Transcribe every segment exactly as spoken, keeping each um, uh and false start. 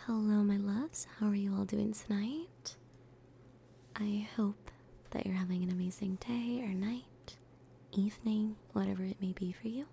Hello, my loves. How are you all doing tonight? I hope that you're having an amazing day or night, evening, whatever it may be for you.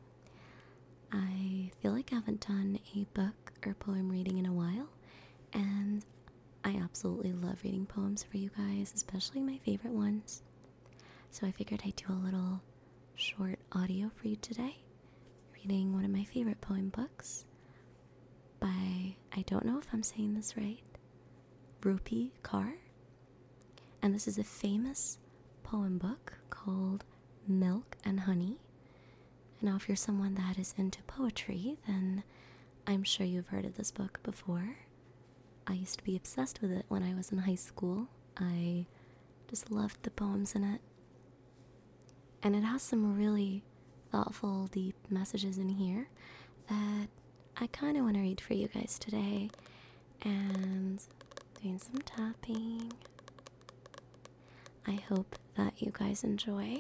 I feel like I haven't done a book or poem reading in a while, and I absolutely love reading poems for you guys, especially my favorite ones. So I figured I'd do a little short audio for you today, reading one of my favorite poem books by, I don't know if I'm saying this right, Rupi Kaur. And this is a famous poem book called Milk and Honey. Now, if you're someone that is into poetry, then I'm sure you've heard of this book before. I used to be obsessed with it when I was in high school. I just loved the poems in it. And it has some really thoughtful, deep messages in here that I kind of want to read for you guys today. And doing some tapping. I hope that you guys enjoy.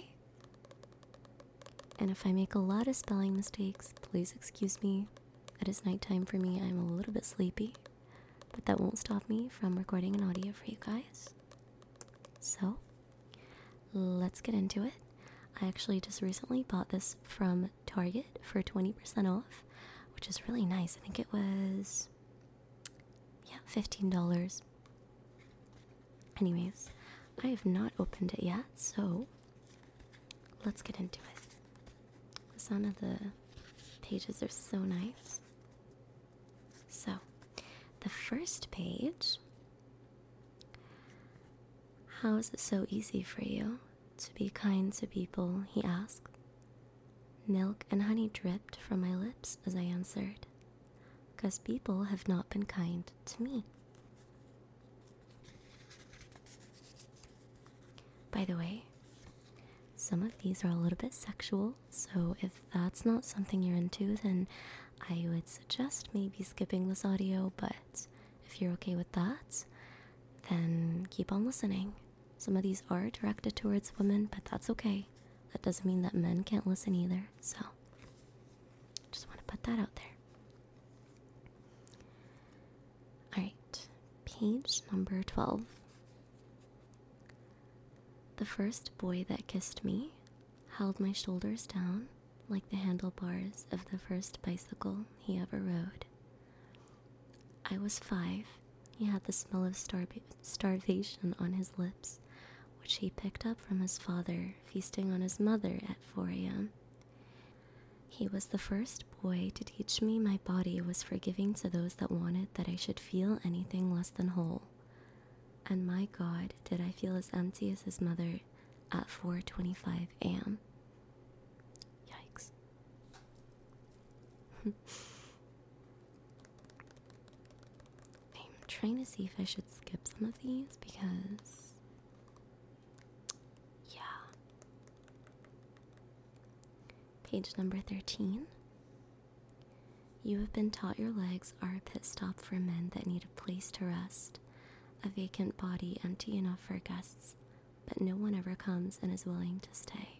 And if I make a lot of spelling mistakes, please excuse me. It is nighttime for me. I'm a little bit sleepy, but that won't stop me from recording an audio for you guys. So, let's get into it. I actually just recently bought this from Target for twenty percent off, which is really nice. I think it was, yeah, fifteen dollars. Anyways, I have not opened it yet, so let's get into it. The sound of the pages are so nice. So, the first page. How is it so easy for you to be kind to people? He asked. Milk and honey dripped from my lips as I answered, because people have not been kind to me. By the way, some of these are a little bit sexual, so if that's not something you're into, then I would suggest maybe skipping this audio, but if you're okay with that, then keep on listening. Some of these are directed towards women, but that's okay. That doesn't mean that men can't listen either, so just want to put that out there. Alright, page number twelve. The first boy that kissed me held my shoulders down like the handlebars of the first bicycle he ever rode. I was five. He had the smell of starva- starvation on his lips, which he picked up from his father feasting on his mother at four a.m. He was the first boy to teach me my body was forgiving to those that wanted that I should feel anything less than whole. And my God, did I feel as empty as his mother at four twenty-five a.m. Yikes. I'm trying to see if I should skip some of these because, yeah. Page number thirteen. You have been taught your legs are a pit stop for men that need a place to rest. A vacant body empty enough for guests, but no one ever comes and is willing to stay.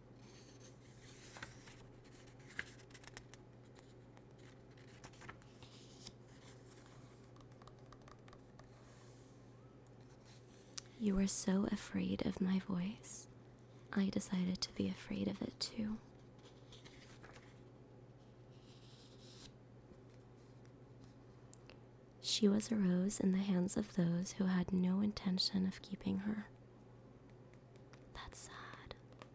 You were so afraid of my voice. I decided to be afraid of it too. She was a rose in the hands of those who had no intention of keeping her. That's sad.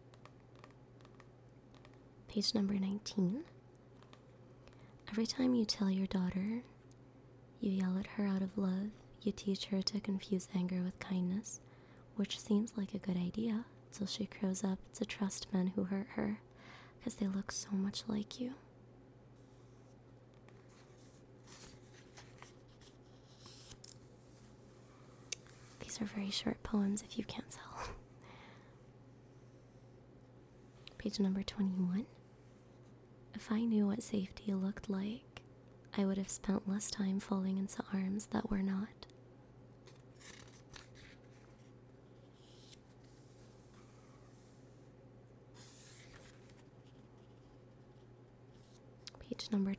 Page number nineteen. Every time you tell your daughter, you yell at her out of love, you teach her to confuse anger with kindness, which seems like a good idea till she grows up to trust men who hurt her because they look so much like you. These are very short poems if you can't tell. Page number twenty-one. If I knew what safety looked like, I would have spent less time falling into arms that were not. Page number